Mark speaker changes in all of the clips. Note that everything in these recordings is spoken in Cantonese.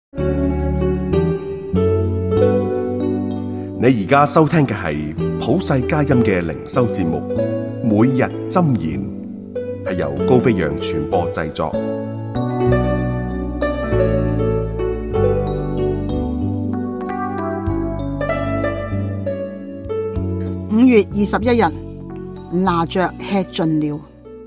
Speaker 1: 你而家收聽嘅係普世佳音嘅靈修節目，每日箴言，係由高飛揚傳播製作。
Speaker 2: 5月21日，拿着吃盡了。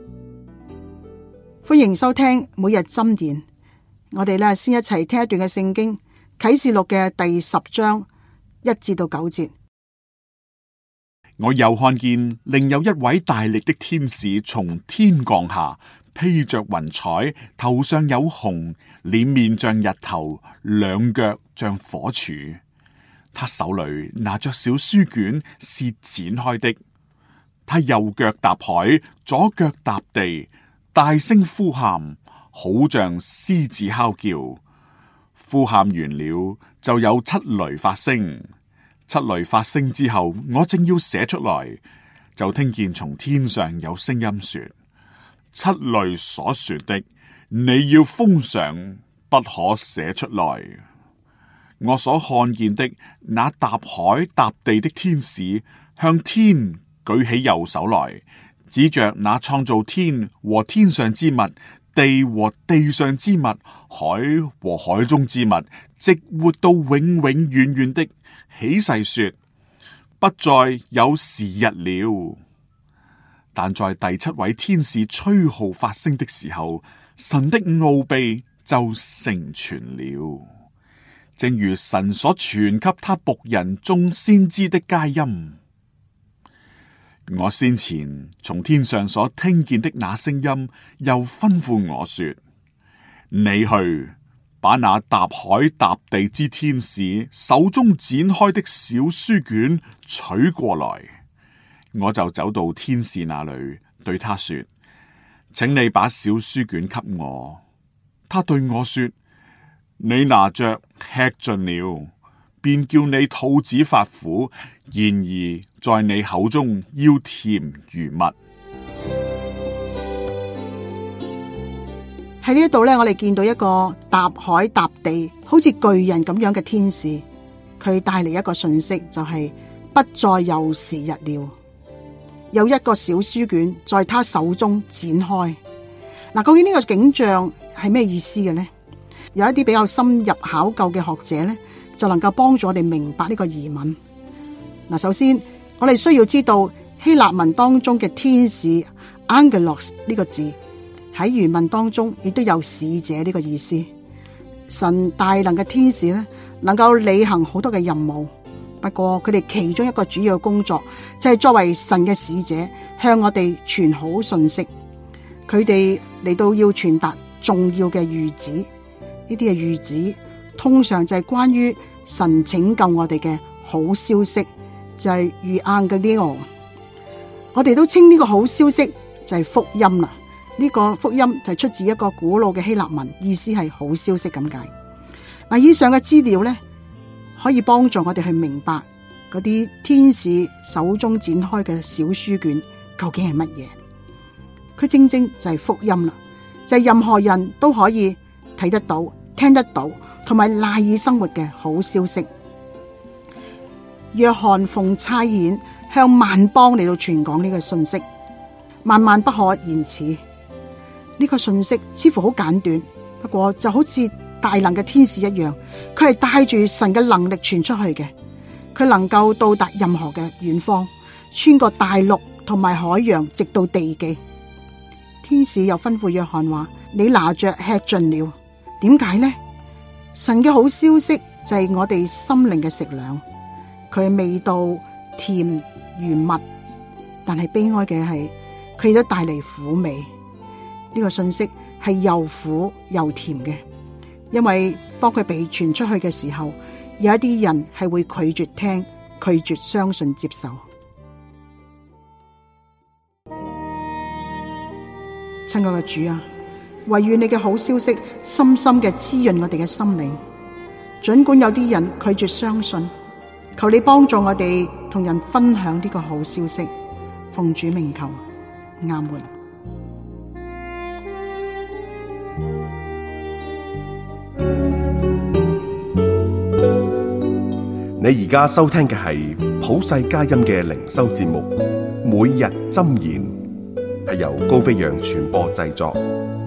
Speaker 2: 歡迎收聽每日箴言。我哋先一齊聽一段嘅聖經，啟示錄嘅第10章1至9節。
Speaker 3: 我又看見另有一位大力的天使從天降下，披着雲彩，頭上有虹，臉面像日頭，兩腳像火柱。他手裏拿着小書卷，是展開的。他右腳踏海，左腳踏地，大聲呼喊，好像獅子哮叫。呼喊完了，就有7雷發聲。7雷發聲之後，我正要寫出來，就聽見從天上有聲音說：7雷所說的，你要封上，不可寫出來。我所看見的那踏海踏地的天使，向天舉起右手來，指着那創造天和天上之物，地和地上之物，海和海中之物，直活到永永遠遠的，起誓說：不再有時日了。但在第7位天使吹號發聲的時候，神的奧秘就成全了，正如神所傳給他僕人眾先知的佳音。我先前從天上所聽見的那聲音，又吩咐我說：你去把那踏海踏地之天使手中展開的小書卷取過來。我就走到天使那裏，對他說：請你把小書卷給我。他對我說：你拿着吃盡了，便叫你肚子發苦，然而在你口中要甜如蜜。
Speaker 2: 喺呢一度我哋見到一個踏海踏地好似巨人咁樣嘅天使，佢帶嚟一個訊息，就係不再有時日了。有一個小書卷在他手中展開。究竟呢個景象係咩意思嘅呢？有一啲比較深入考究嘅學者呢，就能夠幫助我哋明白呢個疑問。首先我哋需要知道希臘文當中嘅天使 Angelos 呢個字喺原文當中亦都有使者呢個意思。神大能嘅天使呢，能夠履行好多嘅任務，不過佢哋其中一個主要嘅工作就係作為神嘅使者，向我哋傳好信息。佢哋嚟到要傳達重要嘅諭旨，呢啲嘅諭旨通常就係關於神拯救我哋嘅好消息，就係Euangelion。我哋都稱呢個好消息就係福音啦。呢個福音就係出自一個古老嘅希臘文，意思係好消息咁解。以上嘅資料呢，可以幫助我哋去明白嗰啲天使手中展開嘅小書卷究竟係乜嘢。佢正正就係福音啦，就係任何人都可以睇得到、聽得到，同埋賴以生活嘅好消息。約翰奉差遣向萬邦嚟到傳講呢個信息，萬萬不可言辭。呢個信息似乎好簡短，不過就好似大能嘅天使一樣，佢係帶住神嘅能力傳出去嘅。佢能夠到達任何嘅遠方，穿過大陸同埋海洋，直到地極。天使又吩咐約翰話：你拿着吃盡了。點解呢？神嘅好消息就係我哋心靈嘅食糧，佢嘅味道甜如蜜，但係悲哀嘅係佢亦都帶嚟苦味。呢個信息係又苦又甜嘅，因為當佢被傳出去嘅時候，有一啲人係會拒絕聽、拒絕相信、接受。親愛嘅主啊，惟願你嘅好消息深深嘅滋潤我哋嘅心靈，儘管有啲人拒絕相信，求你幫助我哋同人分享呢個好消息。奉主名求，阿門。
Speaker 1: 你而家收聽嘅係普世佳音嘅靈修節目《每日箴言》，係由高飛揚傳播製作，